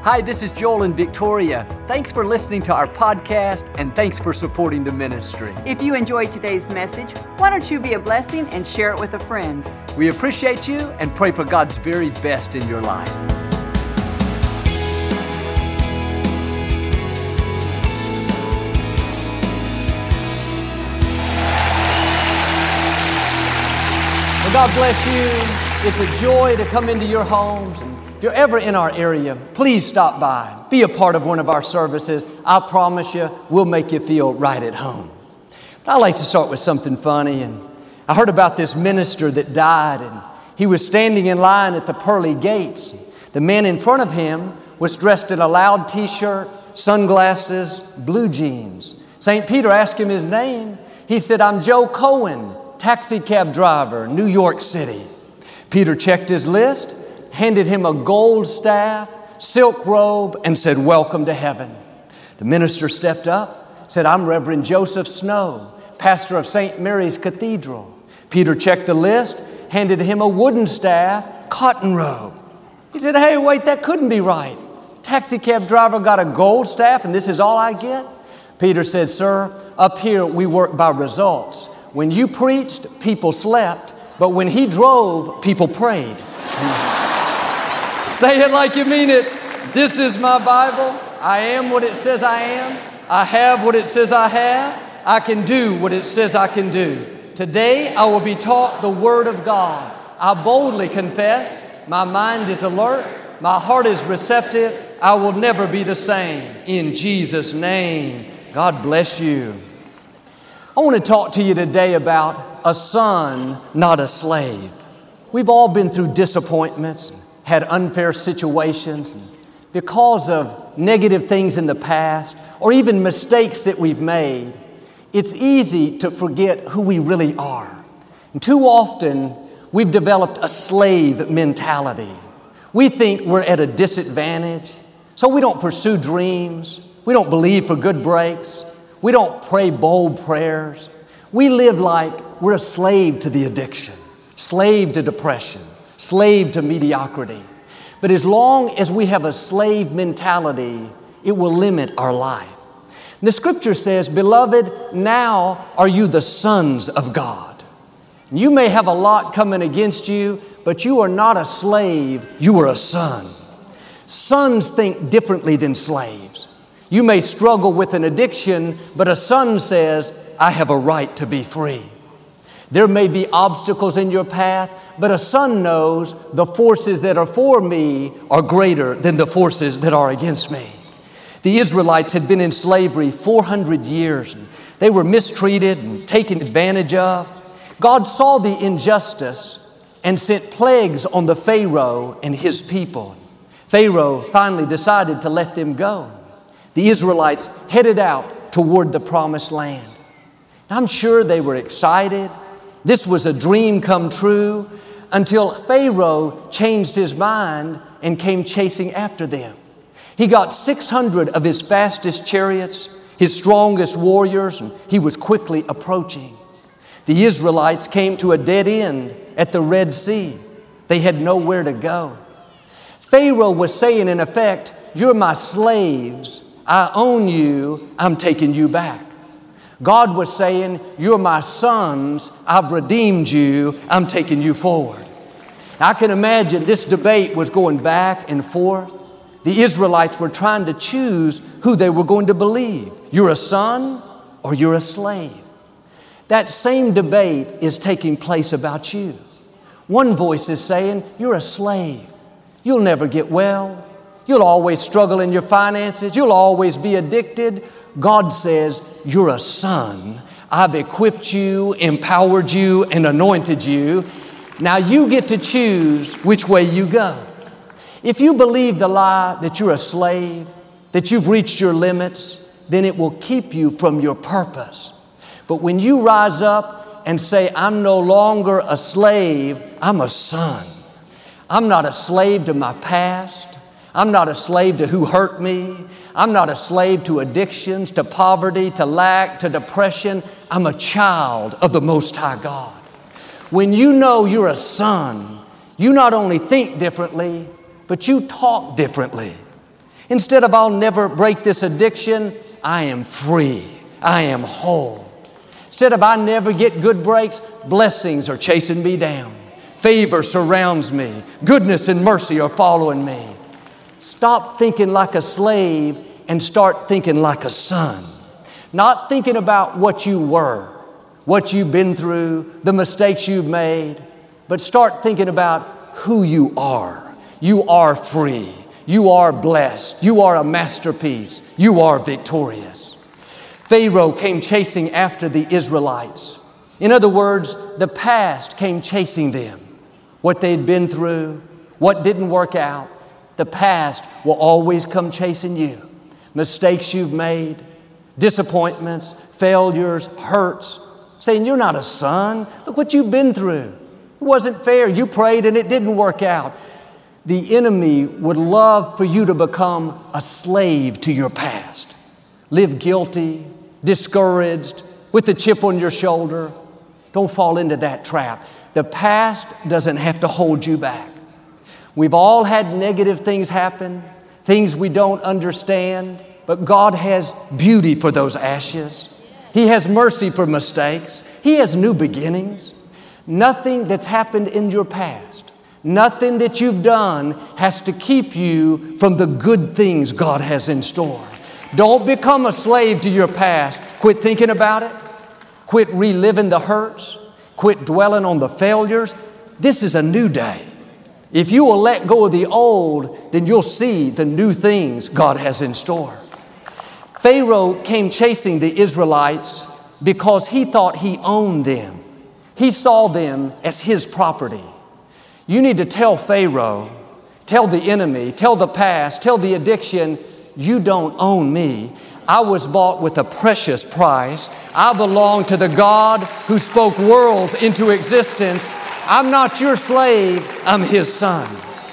Hi, this is Joel and Victoria. Thanks for listening to our podcast, and thanks for supporting the ministry. If you enjoyed today's message, why don't you be a blessing and share it with a friend? We appreciate you and pray for God's very best in your life. Well, God bless you. It's a joy to come into your homes. And if you're ever in our area, please stop by. Be a part of one of our services. I promise you, we'll make you feel right at home. But I like to start with something funny. And I heard about this minister that died, and he was standing in line at the pearly gates. The man in front of him was dressed in a loud t-shirt, sunglasses, blue jeans. St. Peter asked him his name. He said, "I'm Joe Cohen, taxi cab driver, New York City." Peter checked his list, handed him a gold staff, silk robe, and said, "Welcome to heaven." The minister stepped up, said, "I'm Reverend Joseph Snow, pastor of St. Mary's Cathedral." Peter checked the list, handed him a wooden staff, cotton robe. He said, "Hey, wait, that couldn't be right. Taxi cab driver got a gold staff and this is all I get?" Peter said, "Sir, up here we work by results. When you preached, people slept, but when he drove, people prayed." Say it like you mean it. This is my Bible. I am what it says I am. I have what it says I have. I can do what it says I can do. Today I will be taught the Word of God. I boldly confess. My mind is alert. My heart is receptive. I will never be the same. In Jesus' name, God bless you. I want to talk to you today about a son, not a slave. We've all been through disappointments, had unfair situations because of negative things in the past or even mistakes that we've made. It's easy to forget who we really are. And too often, we've developed a slave mentality. We think we're at a disadvantage, so we don't pursue dreams. We don't believe for good breaks. We don't pray bold prayers. We live like we're a slave to the addiction, slave to depression, slave to mediocrity. But as long as we have a slave mentality, it will limit our life. The scripture says, "Beloved, now are you the sons of God." You may have a lot coming against you, but you are not a slave, you are a son. Sons think differently than slaves. You may struggle with an addiction, but a son says, "I have a right to be free." There may be obstacles in your path, but a son knows the forces that are for me are greater than the forces that are against me. The Israelites had been in slavery 400 years. They were mistreated and taken advantage of. God saw the injustice and sent plagues on the Pharaoh and his people. Pharaoh finally decided to let them go. The Israelites headed out toward the promised land. I'm sure they were excited. This was a dream come true until Pharaoh changed his mind and came chasing after them. He got 600 of his fastest chariots, his strongest warriors, and he was quickly approaching. The Israelites came to a dead end at the Red Sea. They had nowhere to go. Pharaoh was saying, in effect, "You're my slaves. I own you. I'm taking you back." God was saying, "You're my sons. I've redeemed you. I'm taking you forward." I can imagine this debate was going back and forth. The Israelites were trying to choose who they were going to believe. You're a son or you're a slave. That same debate is taking place about you. One voice is saying, "You're a slave. You'll never get well. You'll always struggle in your finances. You'll always be addicted." God says, "You're a son. I've equipped you, empowered you, and anointed you. Now you get to choose which way you go." If you believe the lie that you're a slave, that you've reached your limits, then it will keep you from your purpose. But when you rise up and say, "I'm no longer a slave, I'm a son. I'm not a slave to my past. I'm not a slave to who hurt me. I'm not a slave to addictions, to poverty, to lack, to depression. I'm a child of the Most High God." When you know you're a son, you not only think differently, but you talk differently. Instead of I'll never break this addiction, I am free. I am whole. Instead of I never get good breaks, blessings are chasing me down. Favor surrounds me. Goodness and mercy are following me. Stop thinking like a slave and start thinking like a son. Not thinking about what you were, what you've been through, the mistakes you've made, but start thinking about who you are. You are free. You are blessed. You are a masterpiece. You are victorious. Pharaoh came chasing after the Israelites. In other words, the past came chasing them. What they'd been through, what didn't work out, the past will always come chasing you. Mistakes you've made, disappointments, failures, hurts, saying you're not a son. Look what you've been through. It wasn't fair. You prayed and it didn't work out. The enemy would love for you to become a slave to your past. Live guilty, discouraged, with a chip on your shoulder. Don't fall into that trap. The past doesn't have to hold you back. We've all had negative things happen, things we don't understand, but God has beauty for those ashes. He has mercy for mistakes. He has new beginnings. Nothing that's happened in your past, nothing that you've done has to keep you from the good things God has in store. Don't become a slave to your past. Quit thinking about it. Quit reliving the hurts. Quit dwelling on the failures. This is a new day. If you will let go of the old, then you'll see the new things God has in store. Pharaoh came chasing the Israelites because he thought he owned them. He saw them as his property. You need to tell Pharaoh, tell the enemy, tell the past, tell the addiction, you don't own me. I was bought with a precious price. I belong to the God who spoke worlds into existence. I'm not your slave, I'm His son.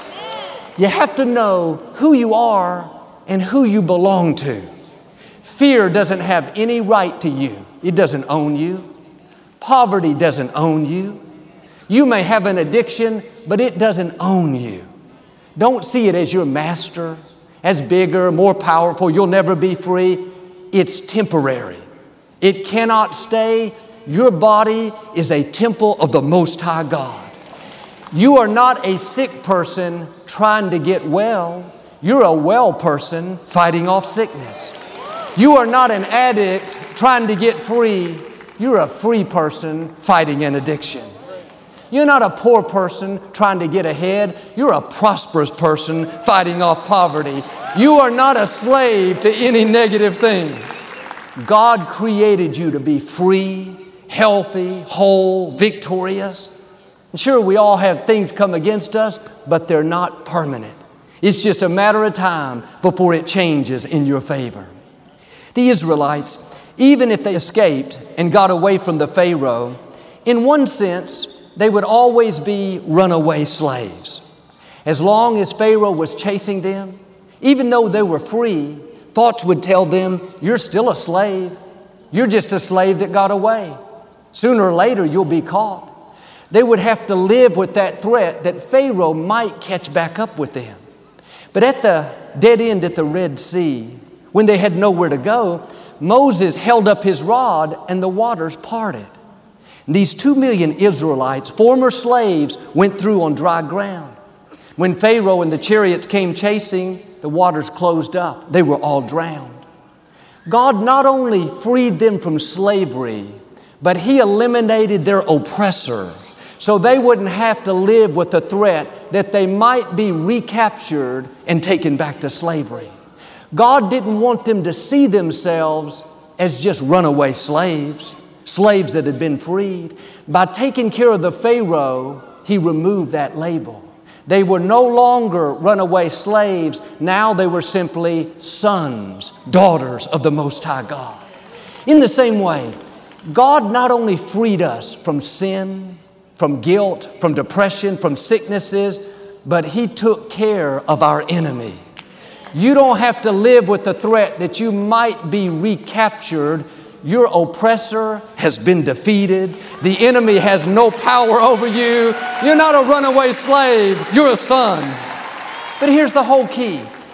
You have to know who you are and who you belong to. Fear doesn't have any right to you. It doesn't own you. Poverty doesn't own you. You may have an addiction, but it doesn't own you. Don't see it as your master, as bigger, more powerful. You'll never be free. It's temporary. It cannot stay. Your body is a temple of the Most High God. You are not a sick person trying to get well. You're a well person fighting off sickness. You are not an addict trying to get free. You're a free person fighting an addiction. You're not a poor person trying to get ahead. You're a prosperous person fighting off poverty. You are not a slave to any negative thing. God created you to be free, healthy, whole, victorious. And sure, we all have things come against us, but they're not permanent. It's just a matter of time before it changes in your favor. The Israelites, even if they escaped and got away from the Pharaoh, in one sense, they would always be runaway slaves. As long as Pharaoh was chasing them, even though they were free, thoughts would tell them, you're still a slave. You're just a slave that got away. Sooner or later, you'll be caught. They would have to live with that threat that Pharaoh might catch back up with them. But at the dead end at the Red Sea, when they had nowhere to go, Moses held up his rod and the waters parted. These 2 million Israelites, former slaves, went through on dry ground. When Pharaoh and the chariots came chasing, the waters closed up. They were all drowned. God not only freed them from slavery, but He eliminated their oppressor, so they wouldn't have to live with the threat that they might be recaptured and taken back to slavery. God didn't want them to see themselves as just runaway slaves, slaves that had been freed. By taking care of the Pharaoh, He removed that label. They were no longer runaway slaves. Now they were simply sons, daughters of the Most High God. In the same way, God not only freed us from sin, from guilt, from depression, from sicknesses, but He took care of our enemy. You don't have to live with the threat that you might be recaptured. Your oppressor has been defeated. The enemy has no power over you. You're not a runaway slave. You're a son. But here's the whole key.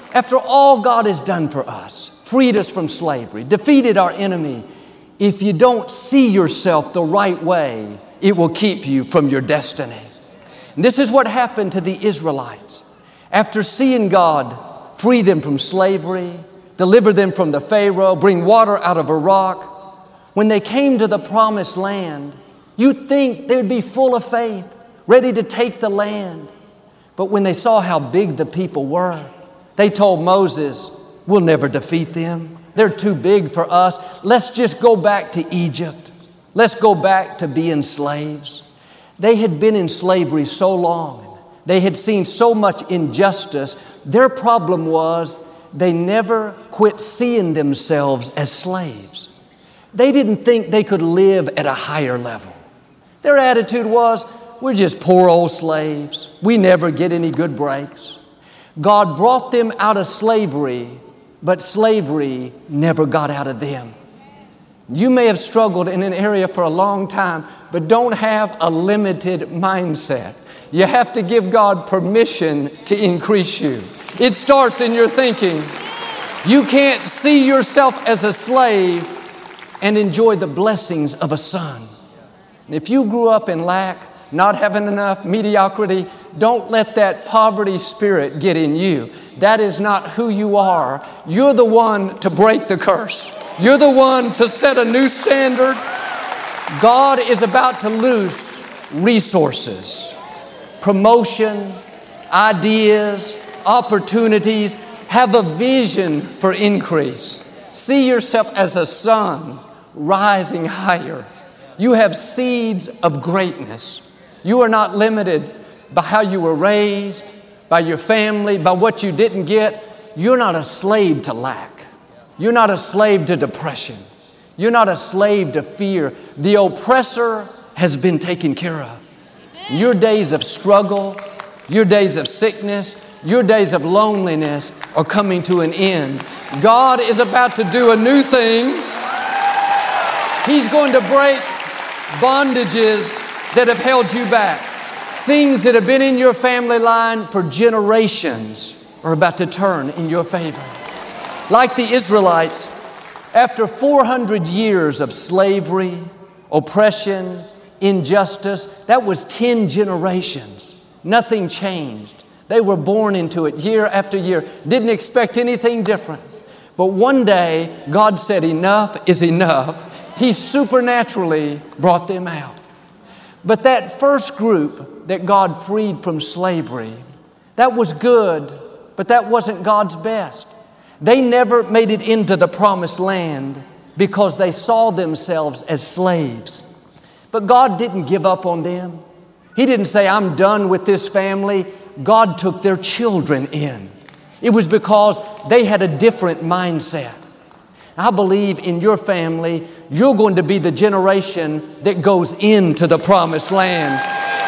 After all God has done for us, freed us from slavery, defeated our enemy, if you don't see yourself the right way, it will keep you from your destiny. And this is what happened to the Israelites. After seeing God free them from slavery, deliver them from the Pharaoh, bring water out of a rock, when they came to the promised land, you'd think they would be full of faith, ready to take the land. But when they saw how big the people were, they told Moses, we'll never defeat them. They're too big for us. Let's just go back to Egypt. Let's go back to being slaves. They had been in slavery so long. They had seen so much injustice. Their problem was they never quit seeing themselves as slaves. They didn't think they could live at a higher level. Their attitude was, we're just poor old slaves. We never get any good breaks. God brought them out of slavery, but slavery never got out of them. You may have struggled in an area for a long time, but don't have a limited mindset. You have to give God permission to increase you. It starts in your thinking. You can't see yourself as a slave and enjoy the blessings of a son. And if you grew up in lack, not having enough, mediocrity, don't let that poverty spirit get in you. That is not who you are. You're the one to break the curse. You're the one to set a new standard. God is about to loose resources, promotion, ideas, opportunities. Have a vision for increase. See yourself as a son rising higher. You have seeds of greatness. You are not limited by how you were raised, by your family, by what you didn't get. You're not a slave to lack. You're not a slave to depression. You're not a slave to fear. The oppressor has been taken care of. Your days of struggle, your days of sickness, your days of loneliness are coming to an end. God is about to do a new thing. He's going to break bondages that have held you back. Things that have been in your family line for generations are about to turn in your favor. Like the Israelites, after 400 years of slavery, oppression, injustice, that was 10 generations. Nothing changed. They were born into it year after year. Didn't expect anything different. But one day, God said, enough is enough. He supernaturally brought them out. But that first group that God freed from slavery, that was good, but that wasn't God's best. They never made it into the promised land because they saw themselves as slaves. But God didn't give up on them. He didn't say, I'm done with this family. God took their children in. It was because they had a different mindset. I believe in your family, you're going to be the generation that goes into the promised land.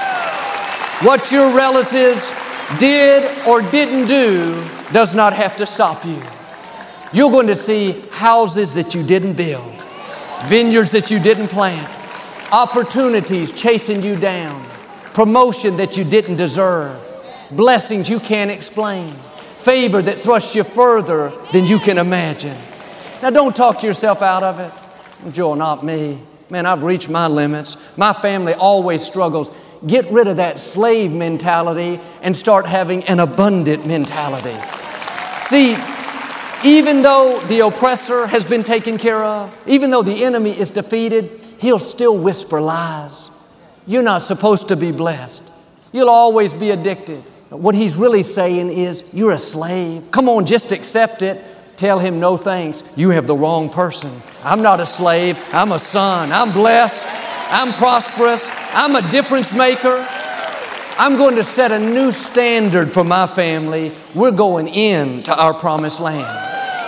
What your relatives did or didn't do does not have to stop you. You're going to see houses that you didn't build, vineyards that you didn't plant, opportunities chasing you down, promotion that you didn't deserve, blessings you can't explain, favor that thrusts you further than you can imagine. Now, don't talk yourself out of it. Joel, not me. Man, I've reached my limits. My family always struggles. Get rid of that slave mentality and start having an abundant mentality. See, even though the oppressor has been taken care of, even though the enemy is defeated, he'll still whisper lies. You're not supposed to be blessed. You'll always be addicted. What he's really saying is, you're a slave. Come on, just accept it. Tell him, no thanks, you have the wrong person. I'm not a slave, I'm a son. I'm blessed, I'm prosperous, I'm a difference maker. I'm going to set a new standard for my family. We're going into our promised land.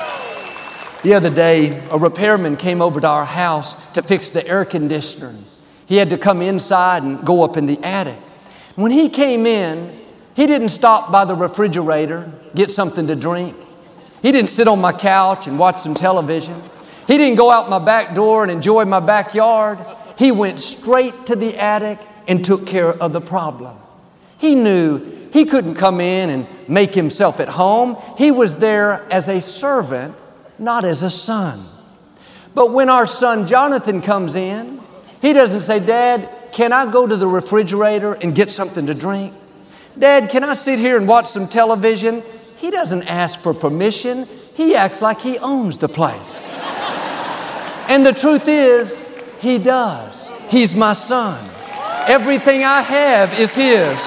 The other day, a repairman came over to our house to fix the air conditioner. He had to come inside and go up in the attic. When he came in, he didn't stop by the refrigerator, get something to drink. He didn't sit on my couch and watch some television. He didn't go out my back door and enjoy my backyard. He went straight to the attic and took care of the problem. He knew He couldn't come in and make himself at home. He was there as a servant, not as a son. But when our son Jonathan comes in, he doesn't say, Dad, can I go to the refrigerator and get something to drink? Dad, can I sit here and watch some television? He doesn't ask for permission. He acts like he owns the place. And the truth is, he does. He's my son. Everything I have is his.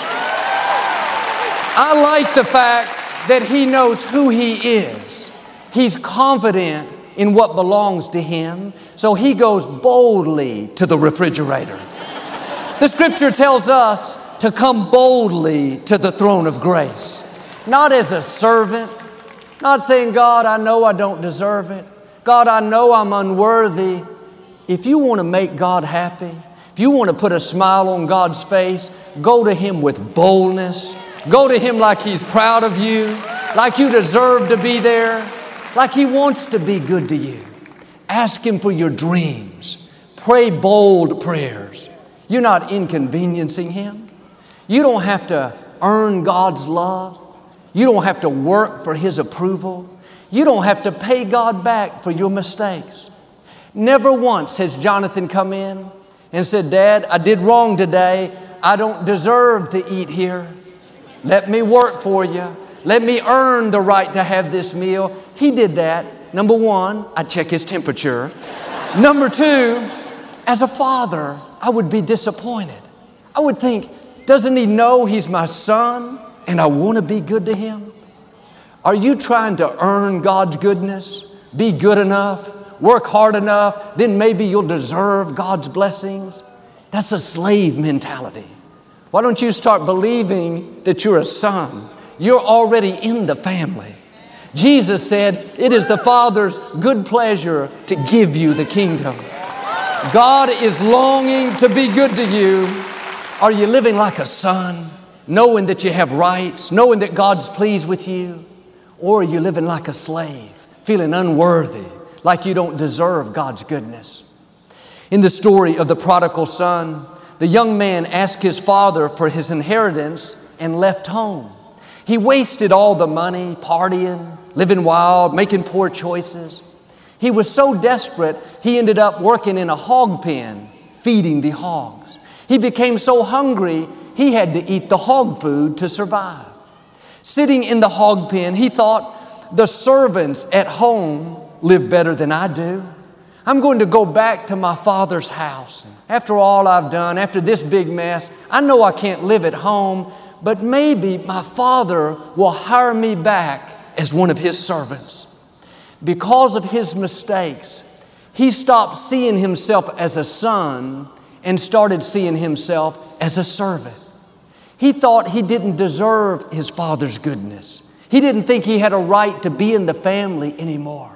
I like the fact that he knows who he is. He's confident in what belongs to him, so he goes boldly to the refrigerator. The scripture tells us to come boldly to the throne of grace, not as a servant, not saying, God, I know I don't deserve it. God, I know I'm unworthy. If you want to make God happy, if you want to put a smile on God's face, go to Him with boldness. Go to Him like He's proud of you, like you deserve to be there, like He wants to be good to you. Ask Him for your dreams. Pray bold prayers. You're not inconveniencing Him. You don't have to earn God's love. You don't have to work for His approval. You don't have to pay God back for your mistakes. Never once has Jonathan come in and said, Dad, I did wrong today. I don't deserve to eat here. Let me work for you. Let me earn the right to have this meal. If he did that, number one, I'd check his temperature. Number two, as a father, I would be disappointed. I would think, doesn't he know he's my son and I want to be good to him? Are you trying to earn God's goodness? Be good enough? Work hard enough? Then maybe you'll deserve God's blessings? That's a slave mentality. Why don't you start believing that you're a son? You're already in the family. Jesus said, it is the Father's good pleasure to give you the kingdom. God is longing to be good to you. Are you living like a son, knowing that you have rights, knowing that God's pleased with you? Or are you living like a slave, feeling unworthy, like you don't deserve God's goodness? In the story of the prodigal son, the young man asked his father for his inheritance and left home. He wasted all the money, partying, living wild, making poor choices. He was so desperate, he ended up working in a hog pen, feeding the hogs. He became so hungry, he had to eat the hog food to survive. Sitting in the hog pen, he thought, the servants at home live better than I do. I'm going to go back to my father's house. After all I've done, after this big mess, I know I can't live at home, but maybe my father will hire me back as one of his servants. Because of his mistakes, he stopped seeing himself as a son and started seeing himself as a servant. He thought he didn't deserve his father's goodness. He didn't think he had a right to be in the family anymore.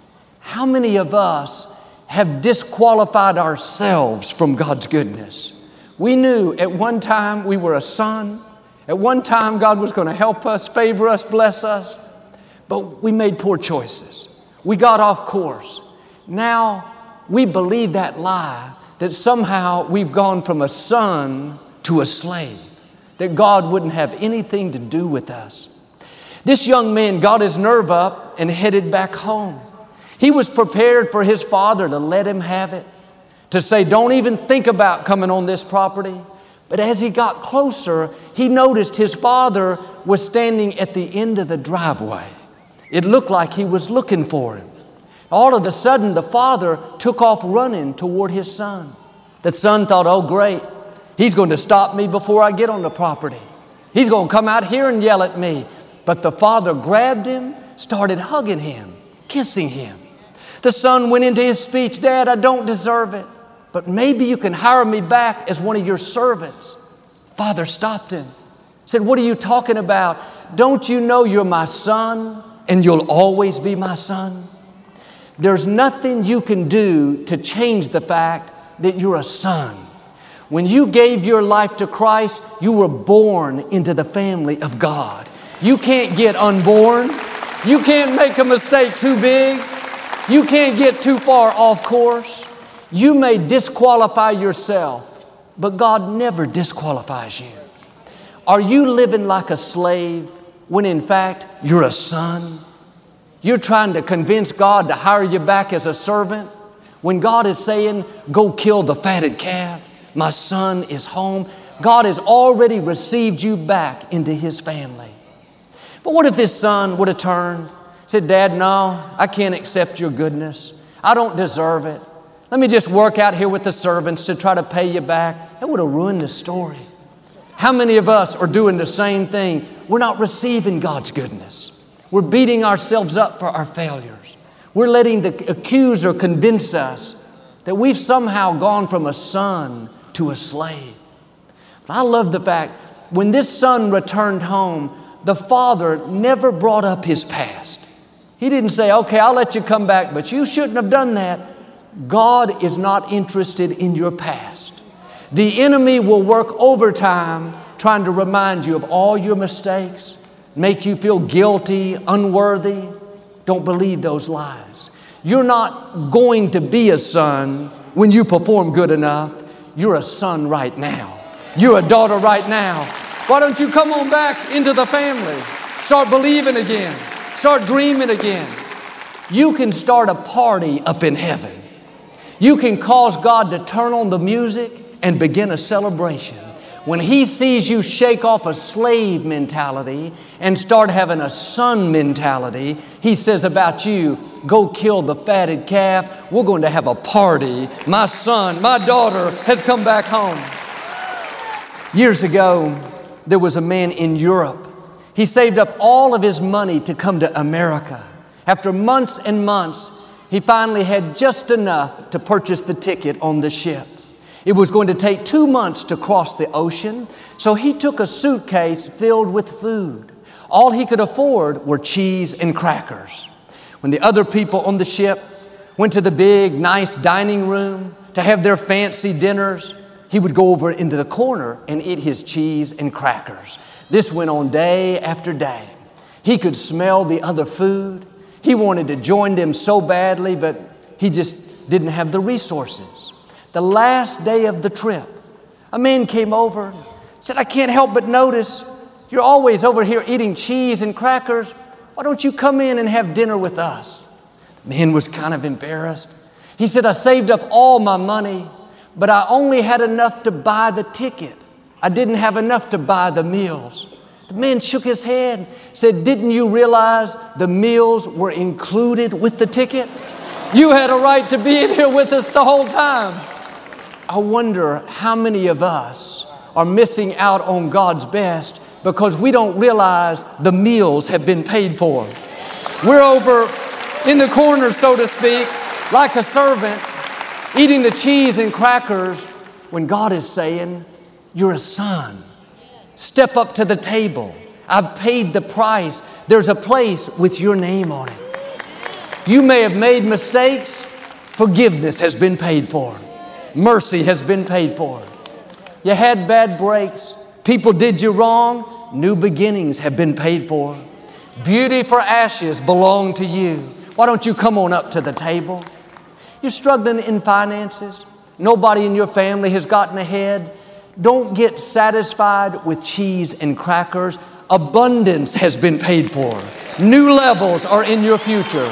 How many of us have disqualified ourselves from God's goodness? We knew at one time we were a son. At one time God was going to help us, favor us, bless us. But we made poor choices. We got off course. Now we believe that lie that somehow we've gone from a son to a slave, that God wouldn't have anything to do with us. This young man got his nerve up and headed back home. He was prepared for his father to let him have it, to say, don't even think about coming on this property. But as he got closer, he noticed his father was standing at the end of the driveway. It looked like he was looking for him. All of a sudden, the father took off running toward his son. The son thought, oh, great. He's going to stop me before I get on the property. He's going to come out here and yell at me. But the father grabbed him, started hugging him, kissing him. The son went into his speech, Dad, I don't deserve it, but maybe you can hire me back as one of your servants. Father stopped him, said, what are you talking about? Don't you know you're my son and you'll always be my son? There's nothing you can do to change the fact that you're a son. When you gave your life to Christ, you were born into the family of God. You can't get unborn. You can't make a mistake too big. You can't get too far off course. You may disqualify yourself, but God never disqualifies you. Are you living like a slave when in fact you're a son? You're trying to convince God to hire you back as a servant when God is saying, go kill the fatted calf. My son is home. God has already received you back into His family. But what if this son would have turned, said, Dad, no, I can't accept your goodness. I don't deserve it. Let me just work out here with the servants to try to pay you back. That would have ruined the story. How many of us are doing the same thing? We're not receiving God's goodness. We're beating ourselves up for our failures. We're letting the accuser convince us that we've somehow gone from a son to a slave. I love the fact when this son returned home, the father never brought up his past. He didn't say, okay, I'll let you come back, but you shouldn't have done that. God is not interested in your past. The enemy will work overtime trying to remind you of all your mistakes, make you feel guilty, unworthy. Don't believe those lies. You're not going to be a son when you perform good enough. You're a son right now. You're a daughter right now. Why don't you come on back into the family? Start believing again. Start dreaming again. You can start a party up in heaven. You can cause God to turn on the music and begin a celebration. When He sees you shake off a slave mentality and start having a son mentality, He says about you, go kill the fatted calf. We're going to have a party. My son, my daughter has come back home. Years ago, there was a man in Europe. He saved up all of his money to come to America. After months and months, he finally had just enough to purchase the ticket on the ship. It was going to take 2 months to cross the ocean, so he took a suitcase filled with food. All he could afford were cheese and crackers. When the other people on the ship went to the big, nice dining room to have their fancy dinners, he would go over into the corner and eat his cheese and crackers. This went on day after day. He could smell the other food. He wanted to join them so badly, but he just didn't have the resources. The last day of the trip, a man came over and said, I can't help but notice you're always over here eating cheese and crackers. Why don't you come in and have dinner with us? The man was kind of embarrassed. He said, I saved up all my money, but I only had enough to buy the ticket. I didn't have enough to buy the meals. The man shook his head, said, didn't you realize the meals were included with the ticket? You had a right to be in here with us the whole time. I wonder how many of us are missing out on God's best because we don't realize the meals have been paid for. We're over in the corner, so to speak, like a servant, eating the cheese and crackers when God is saying, you're a son. Step up to the table. I've paid the price. There's a place with your name on it. You may have made mistakes. Forgiveness has been paid for. Mercy has been paid for. You had bad breaks. People did you wrong. New beginnings have been paid for. Beauty for ashes belong to you. Why don't you come on up to the table? You're struggling in finances. Nobody in your family has gotten ahead. Don't get satisfied with cheese and crackers. Abundance has been paid for. New levels are in your future.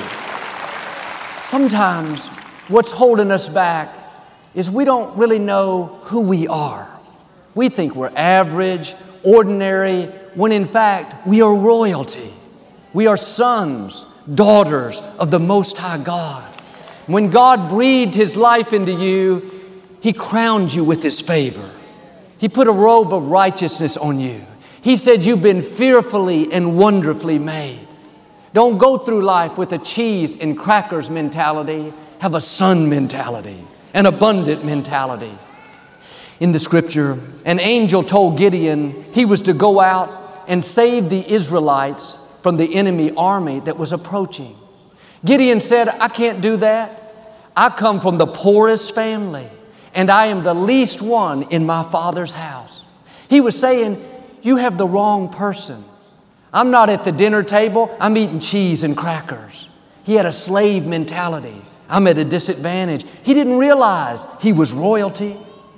Sometimes what's holding us back is we don't really know who we are. We think we're average, ordinary, when in fact we are royalty. We are sons, daughters of the Most High God. When God breathed His life into you, He crowned you with His favor. He put a robe of righteousness on you. He said you've been fearfully and wonderfully made. Don't go through life with a cheese and crackers mentality. Have a son mentality, an abundant mentality. In the scripture, an angel told Gideon he was to go out and save the Israelites from the enemy army that was approaching. Gideon said, I can't do that. I come from the poorest family, and I am the least one in my father's house. He was saying, you have the wrong person. I'm not at the dinner table. I'm eating cheese and crackers. He had a slave mentality. I'm at a disadvantage. He didn't realize he was royalty.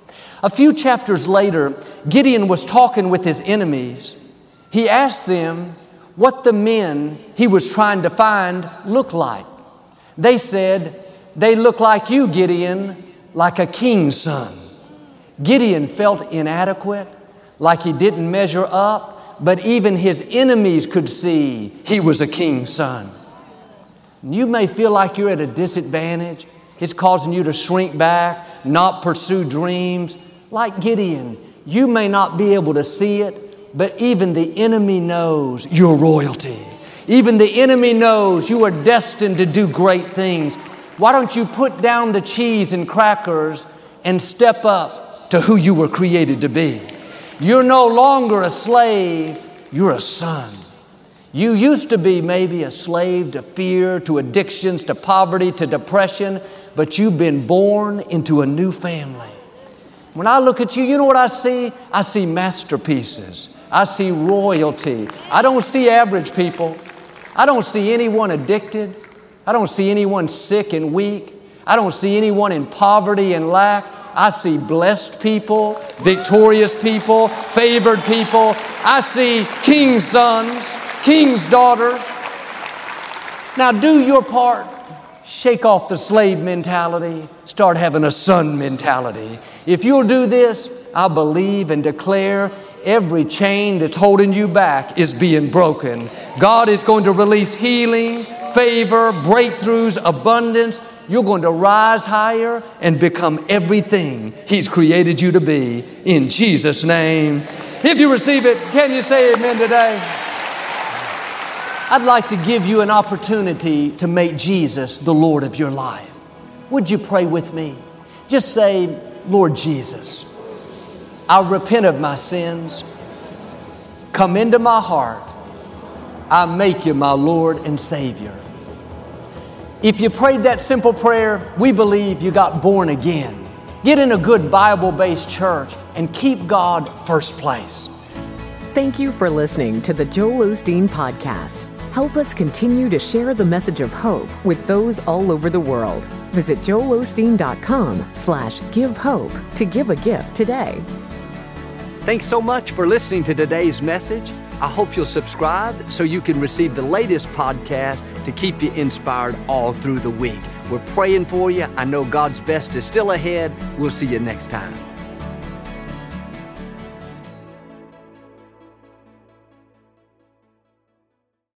A few chapters later, Gideon was talking with his enemies. He asked them what the men he was trying to find looked like. They said, "They look like you, Gideon, like a king's son." Gideon felt inadequate, like he didn't measure up, but even his enemies could see he was a king's son. You may feel like you're at a disadvantage. It's causing you to shrink back, not pursue dreams. Like Gideon, you may not be able to see it, but even the enemy knows you're royalty. Even the enemy knows you are destined to do great things. Why don't you put down the cheese and crackers and step up to who you were created to be? You're no longer a slave, you're a son. You used to be maybe a slave to fear, to addictions, to poverty, to depression, but you've been born into a new family. When I look at you, you know what I see? I see masterpieces. I see royalty. I don't see average people. I don't see anyone addicted. I don't see anyone sick and weak. I don't see anyone in poverty and lack. I see blessed people, victorious people, favored people. I see king's sons, king's daughters. Now do your part. Shake off the slave mentality. Start having a son mentality. If you'll do this, I believe and declare every chain that's holding you back is being broken. God is going to release healing, favor, breakthroughs, abundance. You're going to rise higher and become everything He's created you to be. In Jesus' name. If you receive it, can you say amen today? I'd like to give you an opportunity to make Jesus the Lord of your life. Would you pray with me? Just say, "Lord Jesus, I repent of my sins. Come into my heart. I make you my Lord and Savior." If you prayed that simple prayer, we believe you got born again. Get in a good Bible-based church and keep God first place. Thank you for listening to the Joel Osteen Podcast. Help us continue to share the message of hope with those all over the world. Visit joelosteen.com/give hope to give a gift today. Thanks so much for listening to today's message. I hope you'll subscribe so you can receive the latest podcast to keep you inspired all through the week. We're praying for you. I know God's best is still ahead. We'll see you next time.